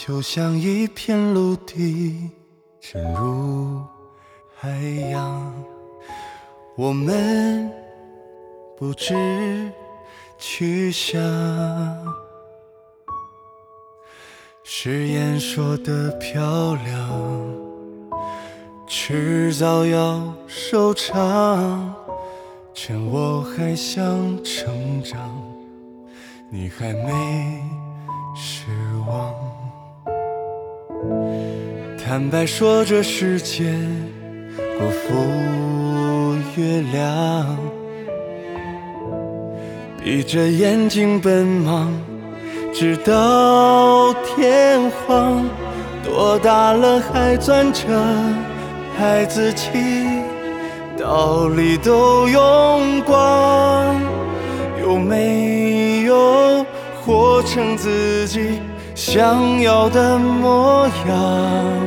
就像一片陆地沉入海洋，我们不知去向。誓言说得漂亮，迟早要收场，趁我还想成长，你还没失望。坦白说这世界不负月亮，闭着眼睛奔忙直到天荒，多大了还攥着孩子气，道理都用光，有没有活成自己想要的模样？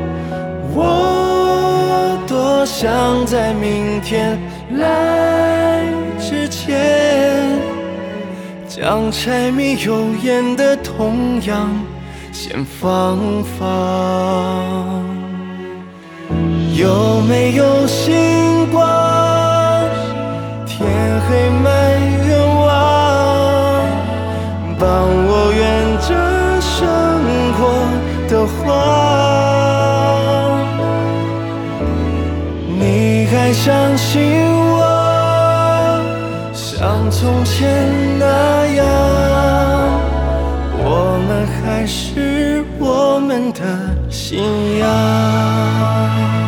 我多想在明天来之前，将柴米油盐的痛痒先放放。有没有星光？天黑埋愿望，帮我圆这生活的谎。你还相信我，像从前那样，我们还是我们的信仰。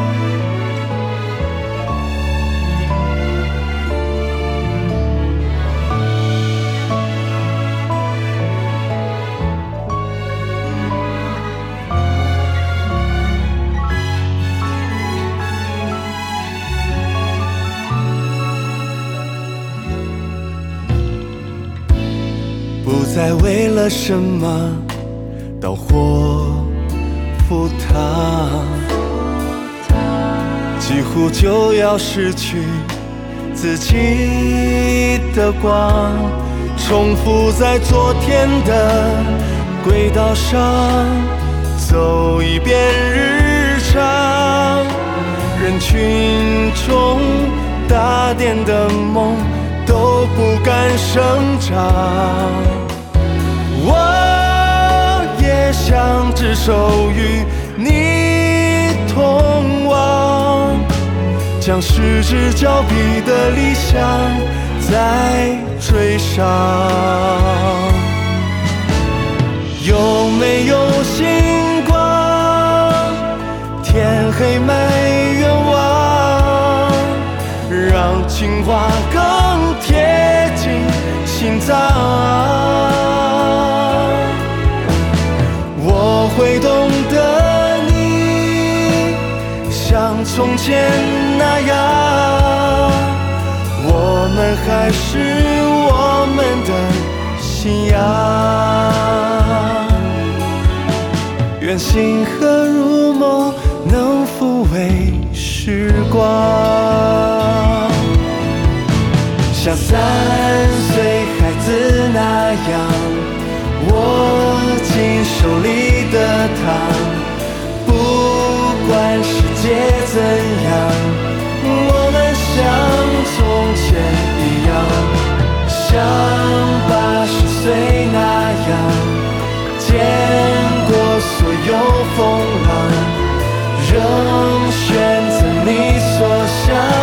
不再为了什么导火赴汤，几乎就要失去自己的光，重复在昨天的轨道上走一遍日常，人群中大点的梦都不敢生长。我也想只手与你同往，将失之交臂的理想再追上。有没有星光？天黑埋愿望，让情话更贴近心脏。我会懂得你像从前那样，我们还是我们的信仰。愿星河如梦能抚慰时光，像3岁孩子那样握紧手里的糖，不管世界怎样，我们像从前一样，像80岁那样，见过所有风浪，仍选择你所想